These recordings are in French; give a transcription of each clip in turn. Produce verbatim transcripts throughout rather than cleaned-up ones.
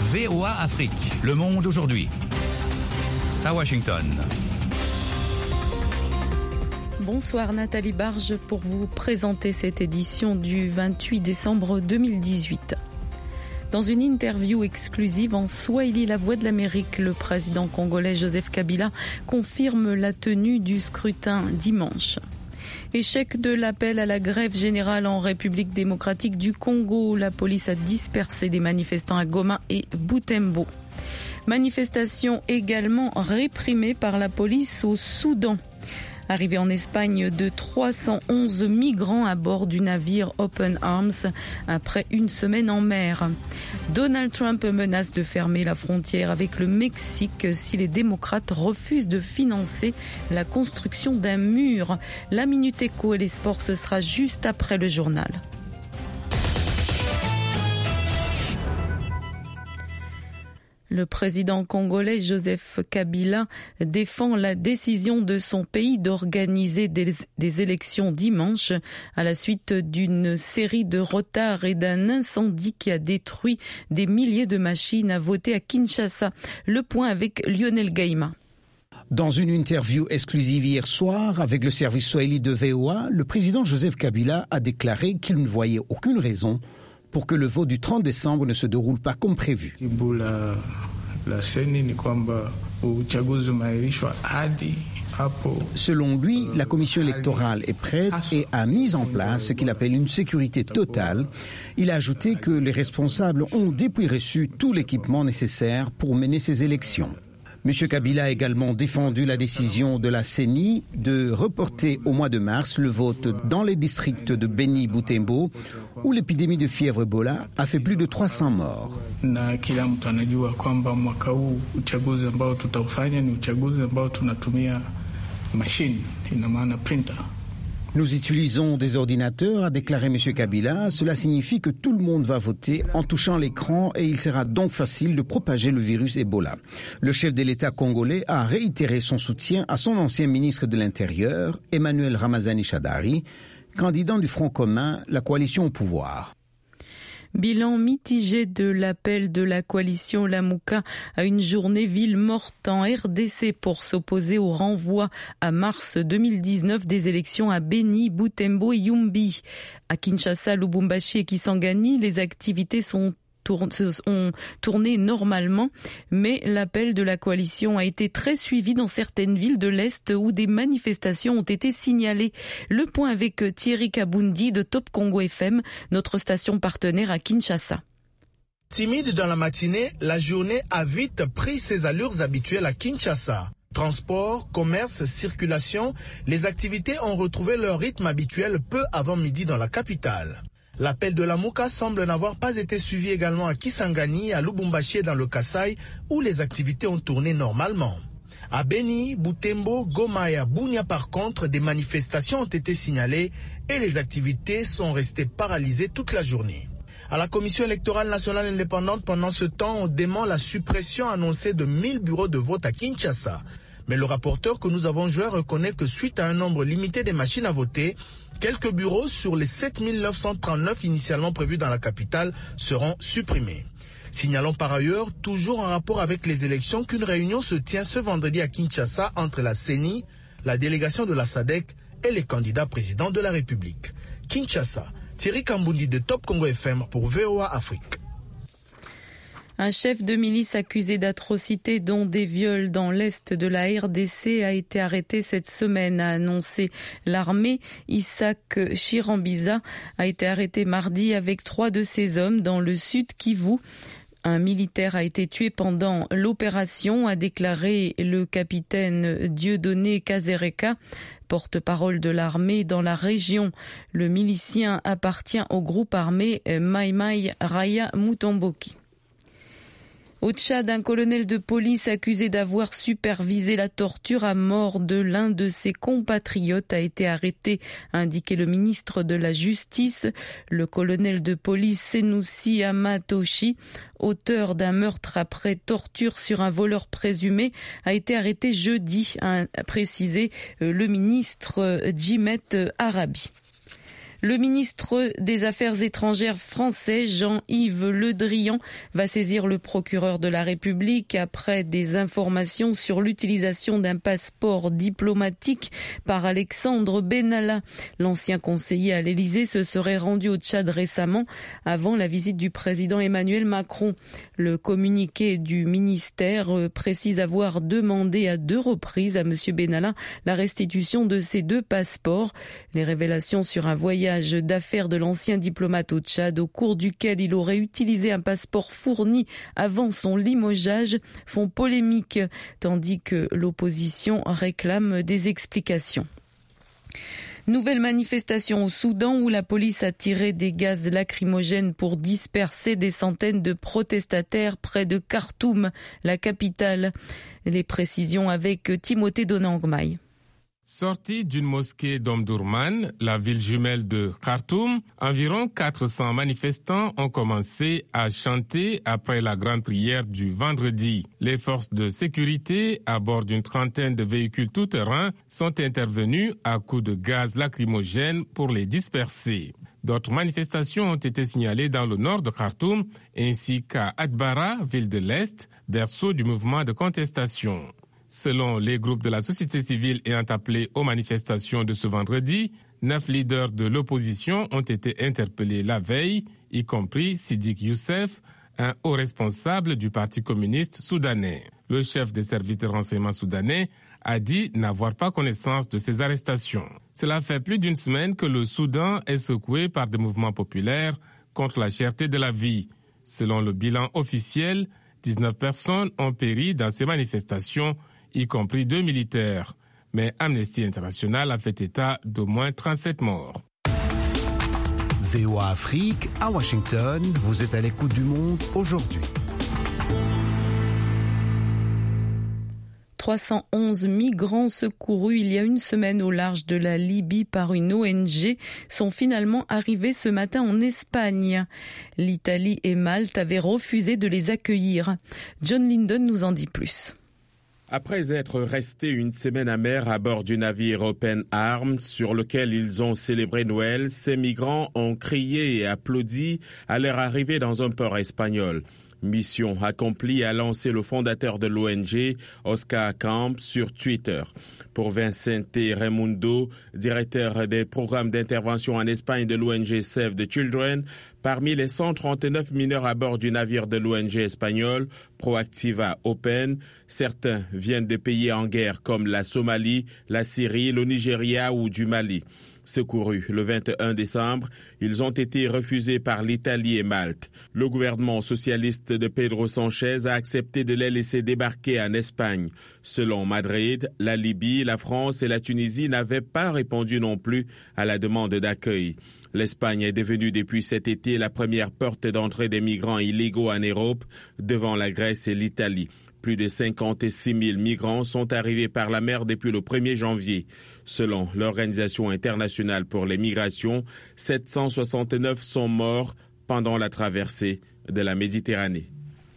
V O A Afrique, Le Monde aujourd'hui. À Washington. Bonsoir Nathalie Barge pour vous présenter cette édition du vingt-huit décembre deux mille dix-huit. Dans une interview exclusive en Swahili, La Voix de l'Amérique, le président congolais Joseph Kabila confirme la tenue du scrutin dimanche. Échec de l'appel à la grève générale en République démocratique du Congo. La police a dispersé des manifestants à Goma et Butembo. Manifestation également réprimée par la police au Soudan. Arrivé en Espagne de trois cent onze migrants à bord du navire Open Arms après une semaine en mer. Donald Trump menace de fermer la frontière avec le Mexique si les démocrates refusent de financer la construction d'un mur. La Minute Éco et les sports, ce sera juste après le journal. Le président congolais Joseph Kabila défend la décision de son pays d'organiser des, des élections dimanche à la suite d'une série de retards et d'un incendie qui a détruit des milliers de machines à voter à Kinshasa. Le point avec Lionel Gaïma. Dans une interview exclusive hier soir avec le service Swahili de V O A, le président Joseph Kabila a déclaré qu'il ne voyait aucune raison pour que le vote du trente décembre ne se déroule pas comme prévu. Selon lui, la commission électorale est prête et a mis en place ce qu'il appelle une sécurité totale. Il a ajouté que les responsables ont depuis reçu tout l'équipement nécessaire pour mener ces élections. M. Kabila a également défendu la décision de la C E N I de reporter au mois de mars le vote dans les districts de Beni, Butembo, où l'épidémie de fièvre Ebola a fait plus de trois cents morts. Nous utilisons des ordinateurs, a déclaré M. Kabila. Cela signifie que tout le monde va voter en touchant l'écran et il sera donc facile de propager le virus Ebola. Le chef de l'État congolais a réitéré son soutien à son ancien ministre de l'Intérieur, Emmanuel Ramazani Shadari, candidat du Front commun, la coalition au pouvoir. Bilan mitigé de l'appel de la coalition Lamuka à une journée ville morte en R D C pour s'opposer au renvoi à mars deux mille dix-neuf des élections à Beni, Butembo et Yumbi. À Kinshasa, Lubumbashi et Kisangani, les activités sont ont tourné normalement, mais l'appel de la coalition a été très suivi dans certaines villes de l'Est où des manifestations ont été signalées. Le point avec Thierry Kabundi de Top Congo F M, notre station partenaire à Kinshasa. Timide dans la matinée, la journée a vite pris ses allures habituelles à Kinshasa. Transport, commerce, circulation, les activités ont retrouvé leur rythme habituel peu avant midi dans la capitale. L'appel de Lamuka semble n'avoir pas été suivi également à Kisangani, à Lubumbashi et dans le Kasaï, où les activités ont tourné normalement. À Beni, Butembo, Goma et à Bunia, par contre, des manifestations ont été signalées et les activités sont restées paralysées toute la journée. À la Commission électorale nationale indépendante, pendant ce temps, on dément la suppression annoncée de mille bureaux de vote à Kinshasa. Mais le rapporteur que nous avons joué reconnaît que suite à un nombre limité des machines à voter, quelques bureaux sur les sept mille neuf cent trente-neuf initialement prévus dans la capitale seront supprimés. Signalons par ailleurs, toujours en rapport avec les élections, qu'une réunion se tient ce vendredi à Kinshasa entre la C E N I, la délégation de la S A D C et les candidats présidents de la République. Kinshasa, Thierry Kambundi de Top Congo F M pour V O A Afrique. Un chef de milice accusé d'atrocités dont des viols dans l'est de la R D C a été arrêté cette semaine, a annoncé l'armée. Isaac Chirambiza a été arrêté mardi avec trois de ses hommes dans le sud Kivu. Un militaire a été tué pendant l'opération, a déclaré le capitaine Dieudonné Kazereka, porte-parole de l'armée dans la région. Le milicien appartient au groupe armé Mai Mai Raya Mutomboki. Au Tchad, un colonel de police accusé d'avoir supervisé la torture à mort de l'un de ses compatriotes a été arrêté, a indiqué le ministre de la Justice. Le colonel de police Senoussi Amatoshi, auteur d'un meurtre après torture sur un voleur présumé, a été arrêté jeudi, a précisé le ministre Djimet Arabi. Le ministre des Affaires étrangères français, Jean-Yves Le Drian, va saisir le procureur de la République après des informations sur l'utilisation d'un passeport diplomatique par Alexandre Benalla. L'ancien conseiller à l'Élysée se serait rendu au Tchad récemment avant la visite du président Emmanuel Macron. Le communiqué du ministère précise avoir demandé à deux reprises à M. Benalla la restitution de ces deux passeports. Les révélations sur un voyage d'affaires de l'ancien diplomate au Tchad au cours duquel il aurait utilisé un passeport fourni avant son limogeage font polémique, tandis que l'opposition réclame des explications. Nouvelle manifestation au Soudan où la police a tiré des gaz lacrymogènes pour disperser des centaines de protestataires près de Khartoum, la capitale. Les précisions avec Timothée Donangmaï. Sortis d'une mosquée d'Omdurman, la ville jumelle de Khartoum, environ quatre cents manifestants ont commencé à chanter après la grande prière du vendredi. Les forces de sécurité, à bord d'une trentaine de véhicules tout-terrain, sont intervenues à coups de gaz lacrymogène pour les disperser. D'autres manifestations ont été signalées dans le nord de Khartoum, ainsi qu'à Atbara, ville de l'Est, berceau du mouvement de contestation. Selon les groupes de la société civile ayant appelé aux manifestations de ce vendredi, neuf leaders de l'opposition ont été interpellés la veille, y compris Sidik Youssef, un haut responsable du Parti communiste soudanais. Le chef des services de renseignement soudanais a dit n'avoir pas connaissance de ces arrestations. Cela fait plus d'une semaine que le Soudan est secoué par des mouvements populaires contre la cherté de la vie. Selon le bilan officiel, dix-neuf personnes ont péri dans ces manifestations, y compris deux militaires. Mais Amnesty International a fait état d'au moins trente-sept morts. V O A Afrique, à Washington, vous êtes à l'écoute du monde aujourd'hui. trois cent onze migrants secourus il y a une semaine au large de la Libye par une O N G sont finalement arrivés ce matin en Espagne. L'Italie et Malte avaient refusé de les accueillir. John Linden nous en dit plus. Après être restés une semaine à mer à bord du navire Open Arms sur lequel ils ont célébré Noël, ces migrants ont crié et applaudi à leur arrivée dans un port espagnol. Mission accomplie, a lancé le fondateur de l'O N G, Oscar Camp, sur Twitter. Pour Vicente Raimundo, directeur des programmes d'intervention en Espagne de l'O N G Save the Children, parmi les cent trente-neuf mineurs à bord du navire de l'O N G espagnol, Proactiva Open, certains viennent de pays en guerre comme la Somalie, la Syrie, le Nigeria ou du Mali. Secourus le vingt et un décembre, ils ont été refusés par l'Italie et Malte. Le gouvernement socialiste de Pedro Sanchez a accepté de les laisser débarquer en Espagne. Selon Madrid, la Libye, la France et la Tunisie n'avaient pas répondu non plus à la demande d'accueil. L'Espagne est devenue depuis cet été la première porte d'entrée des migrants illégaux en Europe, devant la Grèce et l'Italie. Plus de cinquante-six mille migrants sont arrivés par la mer depuis le premier janvier. Selon l'Organisation internationale pour les migrations, sept cent soixante-neuf sont morts pendant la traversée de la Méditerranée.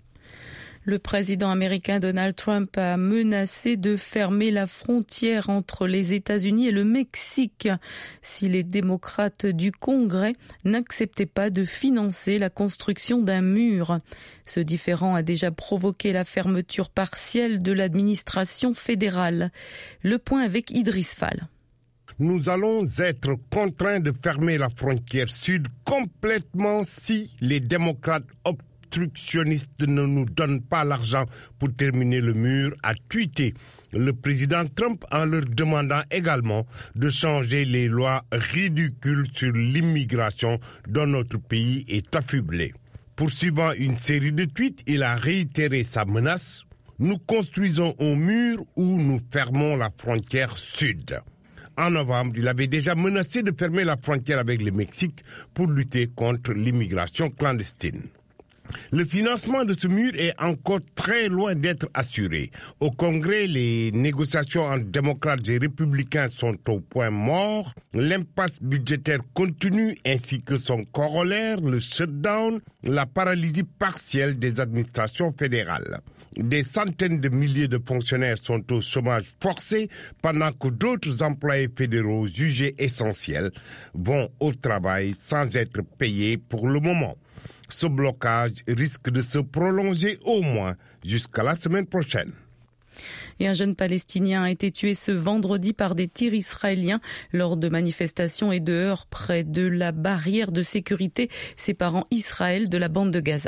Le président américain Donald Trump a menacé de fermer la frontière entre les États-Unis et le Mexique si les démocrates du Congrès n'acceptaient pas de financer la construction d'un mur. Ce différend a déjà provoqué la fermeture partielle de l'administration fédérale. Le point avec Idriss Fall. Nous allons être contraints de fermer la frontière sud complètement si les démocrates optent obstructionnistes ne nous donnent pas l'argent pour terminer le mur, a tweeté le président Trump en leur demandant également de changer les lois ridicules sur l'immigration dont notre pays est affublé. Poursuivant une série de tweets, il a réitéré sa menace. Nous construisons un mur où nous fermons la frontière sud. En novembre, il avait déjà menacé de fermer la frontière avec le Mexique pour lutter contre l'immigration clandestine. Le financement de ce mur est encore très loin d'être assuré. Au Congrès, les négociations entre démocrates et républicains sont au point mort. L'impasse budgétaire continue ainsi que son corollaire, le shutdown, la paralysie partielle des administrations fédérales. Des centaines de milliers de fonctionnaires sont au chômage forcé pendant que d'autres employés fédéraux jugés essentiels vont au travail sans être payés pour le moment. Ce blocage risque de se prolonger au moins jusqu'à la semaine prochaine. Et un jeune Palestinien a été tué ce vendredi par des tirs israéliens lors de manifestations et de heurts près de la barrière de sécurité séparant Israël de la bande de Gaza.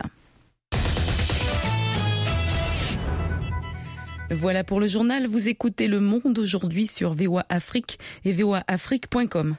Voilà pour le journal. Vous écoutez Le Monde aujourd'hui sur V O A Afrique et V O A Afrique point com.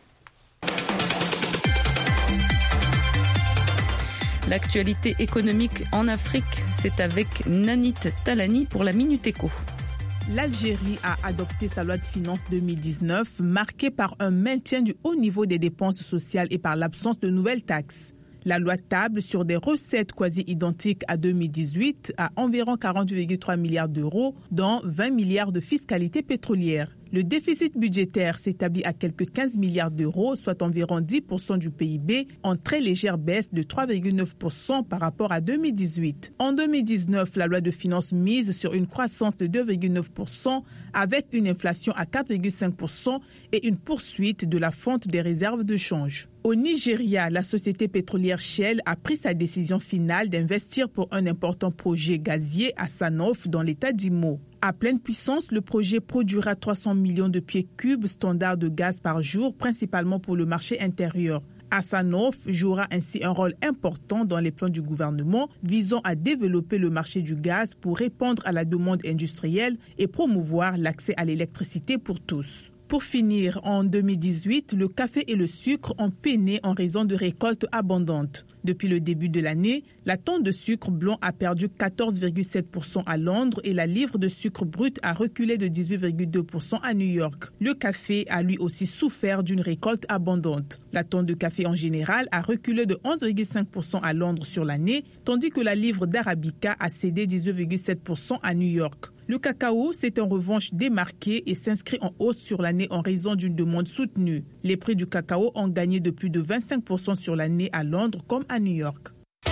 L'actualité économique en Afrique, c'est avec Nanit Talani pour la Minute Éco. L'Algérie a adopté sa loi de finances deux mille dix-neuf, marquée par un maintien du haut niveau des dépenses sociales et par l'absence de nouvelles taxes. La loi table sur des recettes quasi identiques à deux mille dix-huit, à environ quarante virgule trois milliards d'euros, dont vingt milliards de fiscalité pétrolière. Le déficit budgétaire s'établit à quelques quinze milliards d'euros, soit environ dix pour cent du P I B, en très légère baisse de trois virgule neuf pour cent par rapport à deux mille dix-huit. En deux mille dix-neuf, la loi de finances mise sur une croissance de deux virgule neuf pour cent avec une inflation à quatre virgule cinq pour cent et une poursuite de la fonte des réserves de change. Au Nigeria, la société pétrolière Shell a pris sa décision finale d'investir pour un important projet gazier à Sanof dans l'état d'Imo. À pleine puissance, le projet produira trois cents millions de pieds cubes standards de gaz par jour, principalement pour le marché intérieur. Sanof jouera ainsi un rôle important dans les plans du gouvernement visant à développer le marché du gaz pour répondre à la demande industrielle et promouvoir l'accès à l'électricité pour tous. Pour finir, en deux mille dix-huit, le café et le sucre ont peiné en raison de récoltes abondantes. Depuis le début de l'année, la tonne de sucre blanc a perdu quatorze virgule sept pour cent à Londres et la livre de sucre brut a reculé de dix-huit virgule deux pour cent à New York. Le café a lui aussi souffert d'une récolte abondante. La tonne de café en général a reculé de onze virgule cinq pour cent à Londres sur l'année, tandis que la livre d'Arabica a cédé dix-huit virgule sept pour cent à New York. Le cacao s'est en revanche démarqué et s'inscrit en hausse sur l'année en raison d'une demande soutenue. Les prix du cacao ont gagné de plus de vingt-cinq pour cent sur l'année à Londres comme à New York.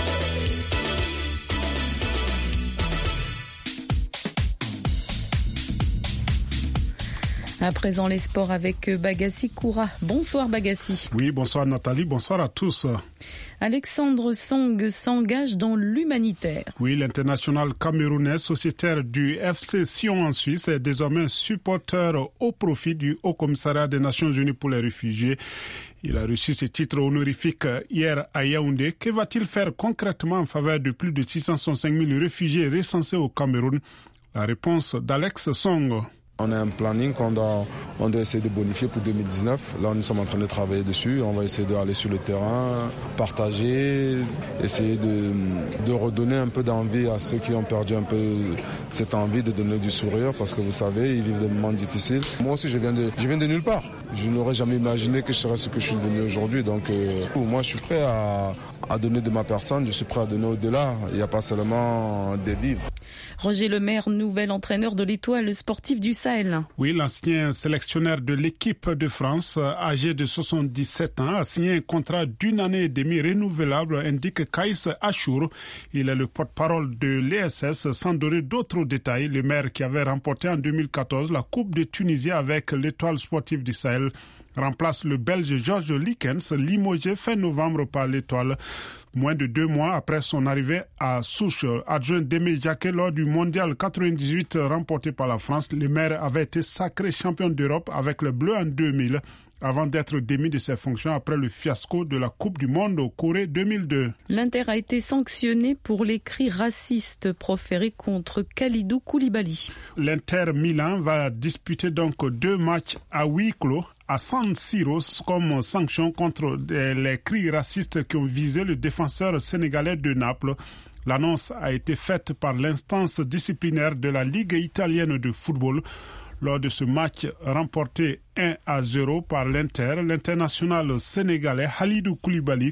À présent, les sports avec Bagassi Koura. Bonsoir Bagassi. Oui, bonsoir Nathalie, bonsoir à tous. Alexandre Song s'engage dans l'humanitaire. Oui, l'international camerounais sociétaire du F C Sion en Suisse est désormais supporter au profit du Haut Commissariat des Nations Unies pour les réfugiés. Il a reçu ce titre honorifique hier à Yaoundé. Que va-t-il faire concrètement en faveur de plus de six cent soixante-cinq mille réfugiés recensés au Cameroun? La réponse d'Alex Song. On a un planning qu'on doit, on doit essayer de bonifier pour deux mille dix-neuf. Là, nous sommes en train de travailler dessus. On va essayer d'aller sur le terrain, partager, essayer de, de redonner un peu d'envie à ceux qui ont perdu un peu cette envie de donner du sourire parce que vous savez, ils vivent des moments difficiles. Moi aussi, je viens de, je viens de nulle part. Je n'aurais jamais imaginé que je serais ce que je suis devenu aujourd'hui. Donc, euh, moi, je suis prêt à, à donner de ma personne. Je suis prêt à donner au-delà. Il n'y a pas seulement des livres. Roger Lemaire, nouvel entraîneur de l'Étoile sportive du Sahel. Oui, l'ancien sélectionneur de l'équipe de France, âgé de soixante-dix-sept ans, a signé un contrat d'une année et demie renouvelable, indique Kaïs Achour. Il est le porte-parole de l'E S S, sans donner d'autres détails. Lemaire, qui avait remporté en deux mille quatorze la Coupe de Tunisie avec l'Étoile sportive du Sahel, remplace le Belge Georges Likens, limogé fin novembre par l'Étoile. Moins de deux mois après son arrivée à Souche, adjoint d'Aimé Jacquet lors du mondial quatre-vingt-dix-huit remporté par la France, Lemaire avait été sacré champion d'Europe avec le Bleu en deux mille, avant d'être démis de ses fonctions après le fiasco de la Coupe du Monde au Corée deux mille deux. L'Inter a été sanctionné pour les cris racistes proférés contre Kalidou Koulibaly. L'Inter Milan va disputer donc deux matchs à huis clos à San Siro comme sanction contre les cris racistes qui ont visé le défenseur sénégalais de Naples. L'annonce a été faite par l'instance disciplinaire de la Ligue italienne de football. Lors de ce match remporté un à zéro par l'Inter, l'international sénégalais Halidou Koulibaly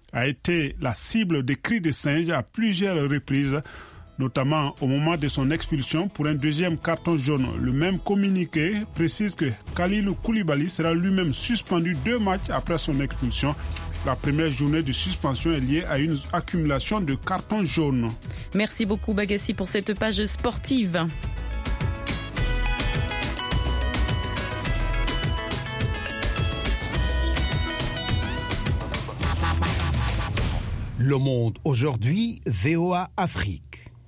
a été la cible des cris de singe à plusieurs reprises, notamment au moment de son expulsion pour un deuxième carton jaune. Le même communiqué précise que Kalilou Koulibaly sera lui-même suspendu deux matchs après son expulsion. La première journée de suspension est liée à une accumulation de cartons jaunes. Merci beaucoup Bagassi pour cette page sportive. Le Monde aujourd'hui, V O A Afrique.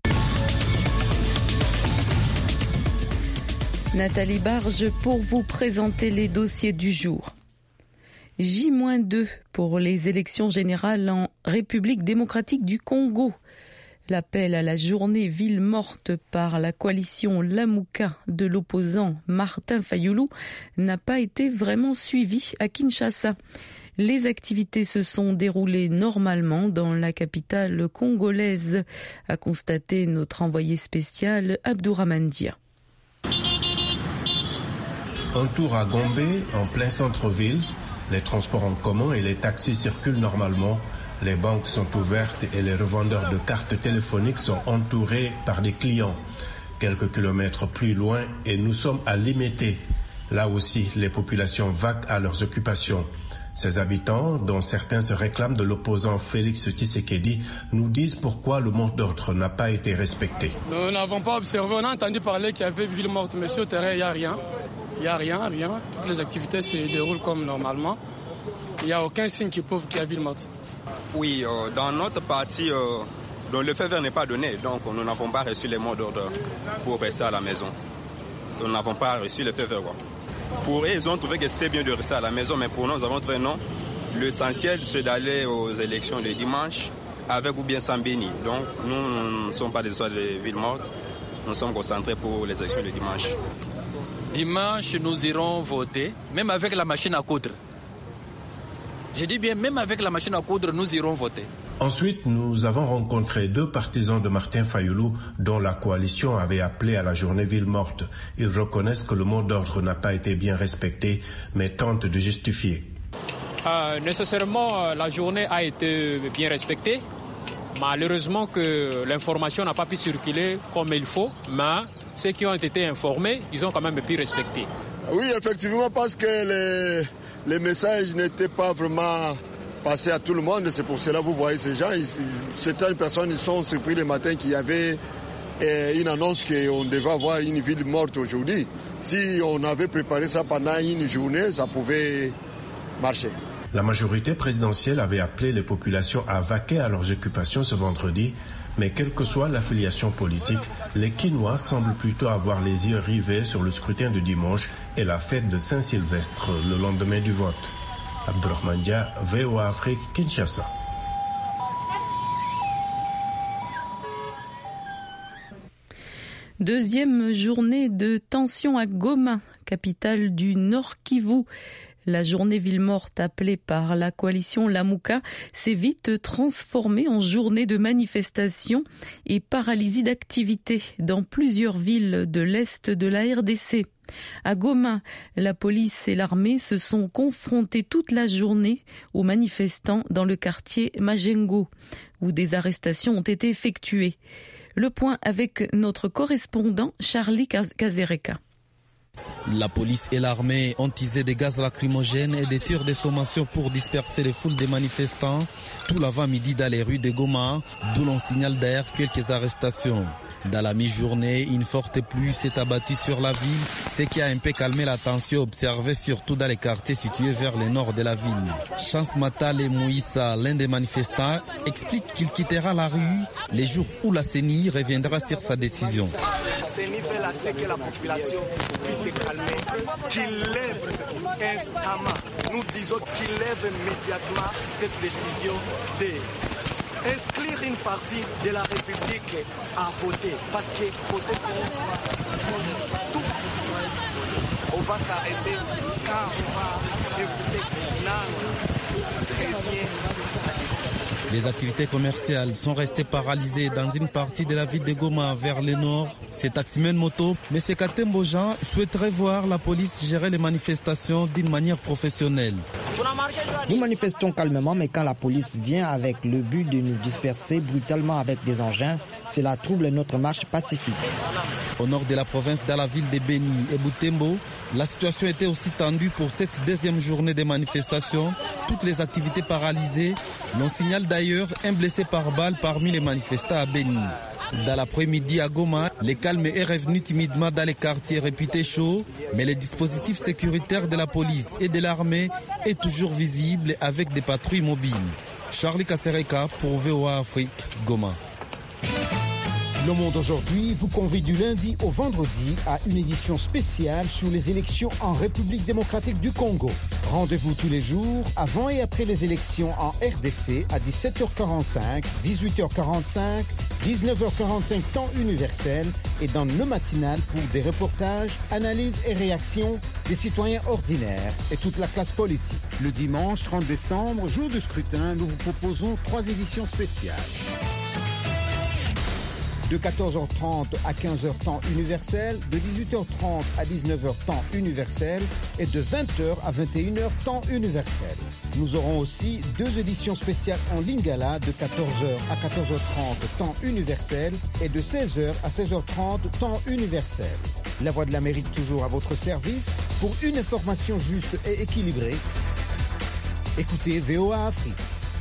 Nathalie Barge pour vous présenter les dossiers du jour. J deux pour les élections générales en République démocratique du Congo. L'appel à la journée ville morte par la coalition Lamuka de l'opposant Martin Fayulu n'a pas été vraiment suivi à Kinshasa. Les activités se sont déroulées normalement dans la capitale congolaise, a constaté notre envoyé spécial Abdourahmane Dia. Un tour à Gombe, en plein centre-ville. Les transports en commun et les taxis circulent normalement. Les banques sont ouvertes et les revendeurs de cartes téléphoniques sont entourés par des clients. Quelques kilomètres plus loin et nous sommes à Limete. Là aussi, les populations vaquent à leurs occupations. Ces habitants, dont certains se réclament de l'opposant Félix Tshisekedi, nous disent pourquoi le mot d'ordre n'a pas été respecté. Nous n'avons pas observé, on a entendu parler qu'il y avait ville morte, mais sur le terrain, il n'y a rien. Il n'y a rien, rien. Toutes les activités se déroulent comme normalement. Il n'y a aucun signe qui prouve qu'il y a ville morte. Oui, euh, dans notre partie, euh, le feu vert n'est pas donné, donc nous n'avons pas reçu les mots d'ordre pour rester à la maison. Nous n'avons pas reçu le feu vert. Quoi. Pour eux, ils ont trouvé que c'était bien de rester à la maison, mais pour nous, nous avons trouvé non. L'essentiel, c'est d'aller aux élections le dimanche, avec ou bien sans béni. Donc, nous ne sommes pas des histoires de ville morte, nous sommes concentrés pour les élections le dimanche. Dimanche, nous irons voter, même avec la machine à coudre. Je dis bien, même avec la machine à coudre, nous irons voter. Ensuite, nous avons rencontré deux partisans de Martin Fayulu dont la coalition avait appelé à la journée ville morte. Ils reconnaissent que le mot d'ordre n'a pas été bien respecté, mais tentent de justifier. Euh, nécessairement, la journée a été bien respectée. Malheureusement que l'information n'a pas pu circuler comme il faut, mais ceux qui ont été informés, ils ont quand même pu respecter. Oui, effectivement, parce que les, les messages n'étaient pas vraiment passés à tout le monde. C'est pour cela que vous voyez ces gens. Ils, certaines personnes ils sont surpris le matin qu'il y avait eh, une annonce qu'on devait avoir une ville morte aujourd'hui. Si on avait préparé ça pendant une journée, ça pouvait marcher. La majorité présidentielle avait appelé les populations à vaquer à leurs occupations ce vendredi, mais quelle que soit l'affiliation politique, les Kinois semblent plutôt avoir les yeux rivés sur le scrutin de dimanche et la fête de Saint-Sylvestre le lendemain du vote. Abdourahmane Dia, V O A Afrique, Kinshasa. Deuxième journée de tension à Goma, capitale du Nord Kivu. La journée ville morte appelée par la coalition Lamuka s'est vite transformée en journée de manifestation et paralysie d'activité dans plusieurs villes de l'Est de la R D C. À Goma, la police et l'armée se sont confrontés toute la journée aux manifestants dans le quartier Majengo, où des arrestations ont été effectuées. Le point avec notre correspondant Charlie Kazereka. La police et l'armée ont utilisé des gaz lacrymogènes et des tirs de sommation pour disperser les foules des manifestants tout l'avant-midi dans les rues de Goma, d'où l'on signale d'ailleurs quelques arrestations. Dans la mi-journée, une forte pluie s'est abattue sur la ville, ce qui a un peu calmé la tension observée surtout dans les quartiers situés vers le nord de la ville. Chance Matale Mouissa, l'un des manifestants, explique qu'il quittera la rue les jours où la C E N I reviendra sur sa décision. La C E N I veut la que la population puisse se calmer, qu'il lève instamment, nous disons qu'il lève immédiatement cette décision de inscrire une partie de la République à voter. Parce que voter, c'est tout. On va s'arrêter quand on va écouter non, prévient sa décision. Les activités commerciales sont restées paralysées dans une partie de la ville de Goma vers le nord. C'est taximen moto, mais Katembo Jean souhaiterait voir la police gérer les manifestations d'une manière professionnelle. Nous manifestons calmement, mais quand la police vient avec le but de nous disperser brutalement avec des engins, cela trouble notre marche pacifique. Au nord de la province, dans la ville de Beni et Butembo, la situation était aussi tendue pour cette deuxième journée de manifestations. Toutes les activités paralysées. L'on signale d'ailleurs un blessé par balle parmi les manifestants à Beni. Dans l'après-midi à Goma, le calme est revenu timidement dans les quartiers réputés chauds, mais le dispositif sécuritaire de la police et de l'armée est toujours visible avec des patrouilles mobiles. Charlie Kasereka pour V O A Afrique, Goma. Le Monde aujourd'hui vous convie du lundi au vendredi à une édition spéciale sur les élections en République démocratique du Congo. Rendez-vous tous les jours avant et après les élections en R D C à dix-sept heures quarante-cinq, dix-huit heures quarante-cinq, dix-neuf heures quarante-cinq temps universel et dans le matinal pour des reportages, analyses et réactions des citoyens ordinaires et toute la classe politique. Le dimanche trente décembre, jour de scrutin, nous vous proposons trois éditions spéciales. De quatorze heures trente à quinze heures temps universel, de dix-huit heures trente à dix-neuf heures temps universel et de vingt heures à vingt et une heures temps universel. Nous aurons aussi deux éditions spéciales en Lingala de quatorze heures à quatorze heures trente temps universel et de seize heures à seize heures trente temps universel. La Voix de l'Amérique toujours à votre service pour une information juste et équilibrée. Écoutez V O A Afrique.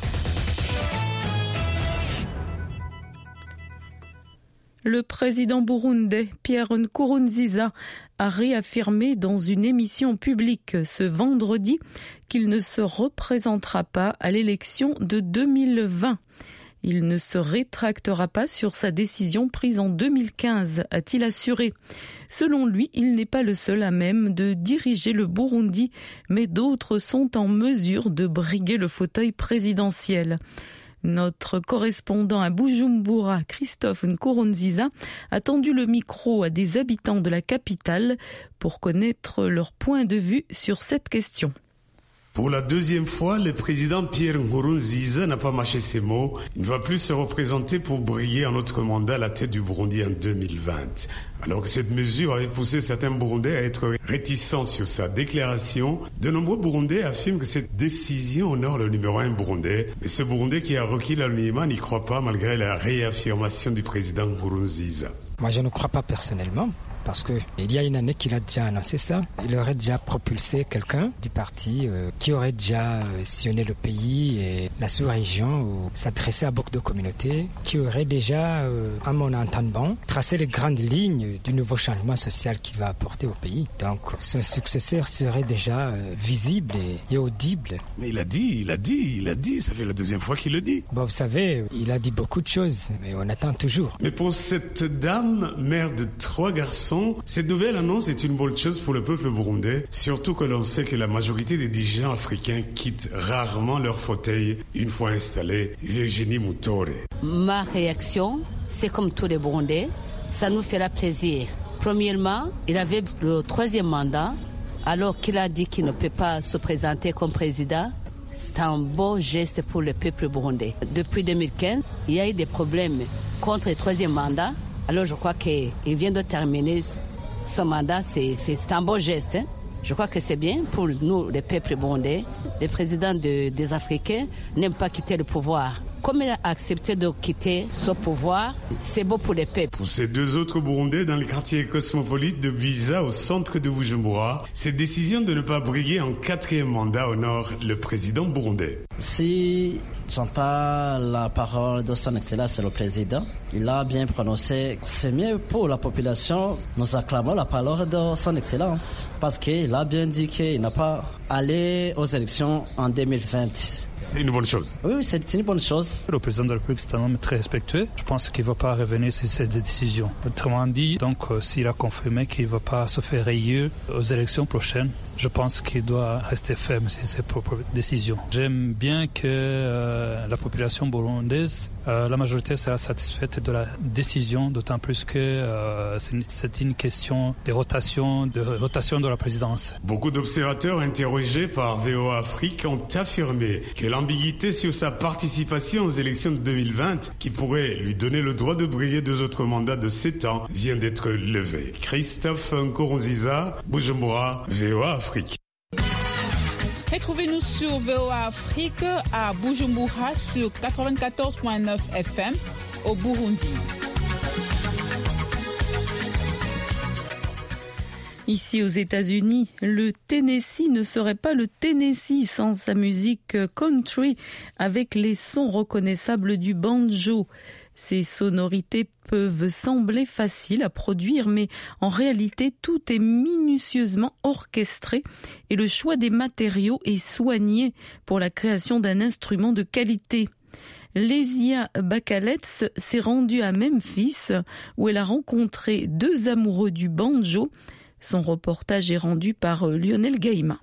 Le président burundais Pierre Nkurunziza a réaffirmé dans une émission publique ce vendredi qu'il ne se représentera pas à l'élection de deux mille vingt. Il ne se rétractera pas sur sa décision prise en deux mille quinze, a-t-il assuré. Selon lui, il n'est pas le seul à même de diriger le Burundi, mais d'autres sont en mesure de briguer le fauteuil présidentiel. Notre correspondant à Bujumbura, Christophe Nkurunziza, a tendu le micro à des habitants de la capitale pour connaître leur point de vue sur cette question. Pour la deuxième fois, le président Pierre Nkurunziza n'a pas mâché ses mots. Il ne va plus se représenter pour briller en autre mandat à la tête du Burundi en deux mille vingt. Alors que cette mesure avait poussé certains Burundais à être réticents sur sa déclaration, de nombreux Burundais affirment que cette décision honore le numéro un burundais. Mais ce Burundais qui a requis l'anonymat n'y croit pas malgré la réaffirmation du président Nkurunziza. Moi, je ne crois pas personnellement. Parce que il y a une année qu'il a déjà annoncé ça. Il aurait déjà propulsé quelqu'un du parti euh, qui aurait déjà euh, sillonné le pays et la sous-région, ou s'adressé à beaucoup de communautés, qui aurait déjà, euh, à mon entendement, tracé les grandes lignes du nouveau changement social qu'il va apporter au pays. Donc, son successeur serait déjà euh, visible et, et audible. Mais il a dit, il a dit, il a dit, ça fait la deuxième fois qu'il le dit. Bon, vous savez, il a dit beaucoup de choses, mais on attend toujours. Mais pour cette dame, mère de trois garçons, cette nouvelle annonce est une bonne chose pour le peuple burundais, surtout que l'on sait que la majorité des dirigeants africains quittent rarement leur fauteuil une fois installés. Virginie Mutore. Ma réaction, c'est comme tous les Burundais, ça nous fera plaisir. Premièrement, il avait le troisième mandat, alors qu'il a dit qu'il ne peut pas se présenter comme président. C'est un beau geste pour le peuple burundais. Depuis deux mille quinze, il y a eu des problèmes contre le troisième mandat. Alors je crois qu'il vient de terminer son mandat, c'est, c'est un beau geste. Hein? Je crois que c'est bien pour nous, les peuples burundais. Les présidents de, des Africains n'aiment pas quitter le pouvoir. Comme il a accepté de quitter ce pouvoir, c'est beau pour les peuples. Pour ces deux autres Burundais dans le quartier cosmopolite de Biza au centre de Bujumbura, cette décision de ne pas briguer en quatrième mandat honore le président burundais. Si j'entends la parole de son Excellence le Président, il a bien prononcé, c'est mieux pour la population, nous acclamons la parole de son Excellence, parce qu'il a bien dit qu'il n'a pas allé aux élections en deux mille vingt. C'est une bonne chose. Oui, oui, c'est une bonne chose. Le président de la République, c'est un homme très respectueux. Je pense qu'il ne va pas revenir sur cette décision. Autrement dit, donc, euh, s'il a confirmé qu'il ne va pas se faire rayer aux élections prochaines, je pense qu'il doit rester ferme sur ses propres décisions. J'aime bien que euh, la population burundaise, euh, la majorité sera satisfaite de la décision, d'autant plus que euh, c'est, une, c'est une question de rotation, de rotation de la présidence. Beaucoup d'observateurs interrogés par V O A Afrique ont affirmé que l'ambiguïté sur sa participation aux élections de deux mille vingt, qui pourrait lui donner le droit de briller deux autres mandats de sept ans, vient d'être levée. Christophe Nkurunziza, Bujumbura, V O A Afrique. Retrouvez-nous sur V O A Afrique à Bujumbura sur quatre-vingt-quatorze virgule neuf F M au Burundi. Ici aux États-Unis, le Tennessee ne serait pas le Tennessee sans sa musique country avec les sons reconnaissables du banjo. Ces sonorités peuvent sembler faciles à produire, mais en réalité, tout est minutieusement orchestré et le choix des matériaux est soigné pour la création d'un instrument de qualité. Lesia Bacalets s'est rendue à Memphis où elle a rencontré deux amoureux du banjo. Son reportage est rendu par Lionel Gaïma.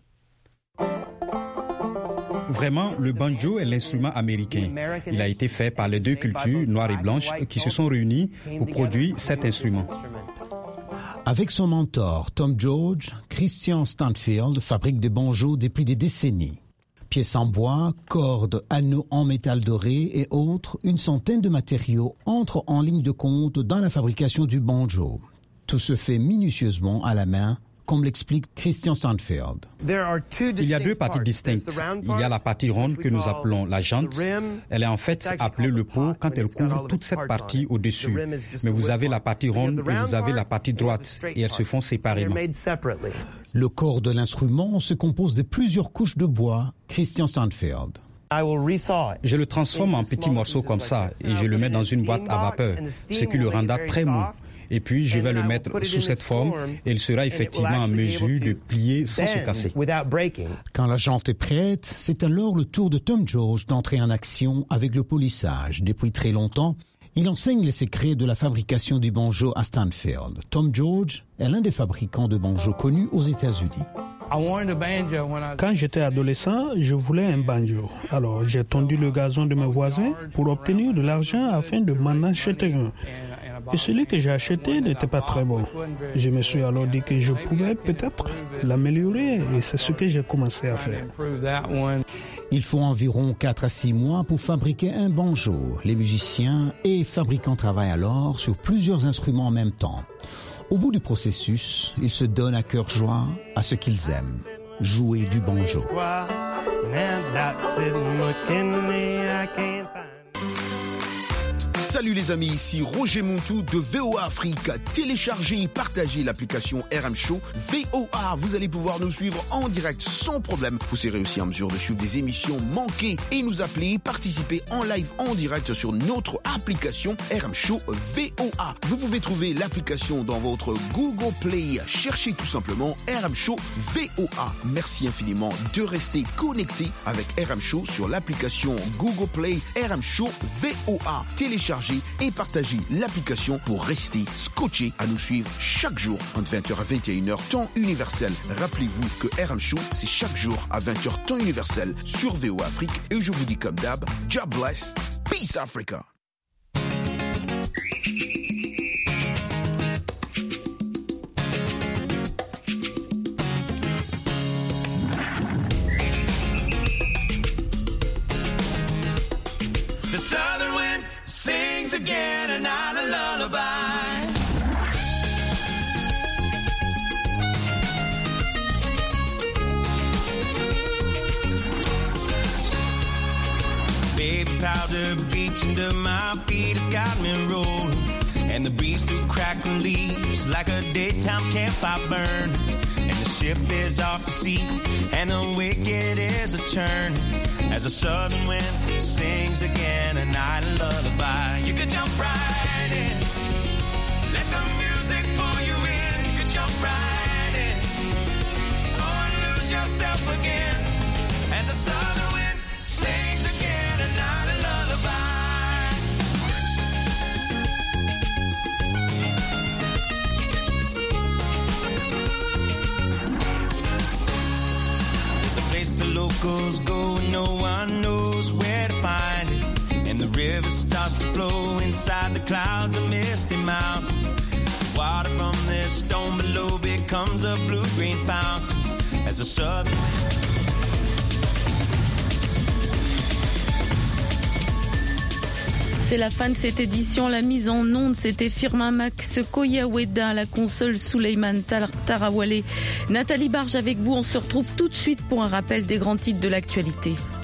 Vraiment, le banjo est l'instrument américain. Il a été fait par les deux cultures, noires et blanches, qui se sont réunies pour produire cet instrument. Avec son mentor, Tom George, Christian Stanfield fabrique des banjos depuis des décennies. Pièces en bois, cordes, anneaux en métal doré et autres, une centaine de matériaux entrent en ligne de compte dans la fabrication du banjo. Tout se fait minutieusement à la main, comme l'explique Christian Stanfield. Il y a deux parties distinctes. Il y a la partie ronde que nous appelons la jante. Elle est en fait appelée le pot quand elle couvre toute cette partie au-dessus. Mais vous avez la partie ronde et vous avez la partie droite et elles se font séparément. Le corps de l'instrument se compose de plusieurs couches de bois. Christian Stanfield. Je le transforme en petits morceaux comme ça et je le mets dans une boîte à vapeur, ce qui le rendra très mou. Et puis, je vais le mettre sous cette forme et il sera effectivement en mesure de plier sans se casser. Quand la jante est prête, c'est alors le tour de Tom George d'entrer en action avec le polissage. Depuis très longtemps, il enseigne les secrets de la fabrication du banjo à Stanfield. Tom George est l'un des fabricants de banjo connus aux États-Unis. Quand j'étais adolescent, je voulais un banjo. Alors, j'ai tondu le gazon de mes voisins pour obtenir de l'argent afin de m'en acheter un. Et celui que j'ai acheté n'était pas très bon. Je me suis alors dit que je pouvais peut-être l'améliorer et c'est ce que j'ai commencé à faire. Il faut environ quatre à six mois pour fabriquer un banjo. Les musiciens et fabricants travaillent alors sur plusieurs instruments en même temps. Au bout du processus, ils se donnent à cœur joie à ce qu'ils aiment, jouer du banjo. Salut les amis, ici Roger Montou de V O A Afrique. Téléchargez et partagez l'application R M Show V O A. Vous allez pouvoir nous suivre en direct sans problème. Vous serez aussi en mesure de suivre des émissions manquées et nous appeler, participer en live en direct sur notre application R M Show V O A. Vous pouvez trouver l'application dans votre Google Play. Cherchez tout simplement R M Show V O A. Merci infiniment de rester connecté avec R M Show sur l'application Google Play R M Show V O A. Téléchargez et partagez l'application pour rester scotché à nous suivre chaque jour entre vingt heures à vingt et une heures temps universel. Rappelez-vous que R M Show, c'est chaque jour à vingt heures temps universel sur V O A Afrique. Et je vous dis comme d'hab, God bless, peace Africa. The southern wind sings again another lullaby. Baby powder beach under my feet has got me rolling, and the breeze through crackling leaves like a daytime campfire burn. And the ship is off to sea, and the wicked is a churn. As the southern wind sings again a night lullaby. You could jump right in, let the music pull you in. You could jump right in, go and lose yourself again. As the southern wind sings again a night lullaby. There's a place the locals go and no one knows where to find it. And the river starts to flow inside the clouds of misty mountain. Water from this stone below becomes a blue-green fountain as the southern C'est la fin de cette édition. La mise en onde, c'était Firmin Max Koyaweda, la console Souleymane Tarawale. Nathalie Barge avec vous. On se retrouve tout de suite pour un rappel des grands titres de l'actualité.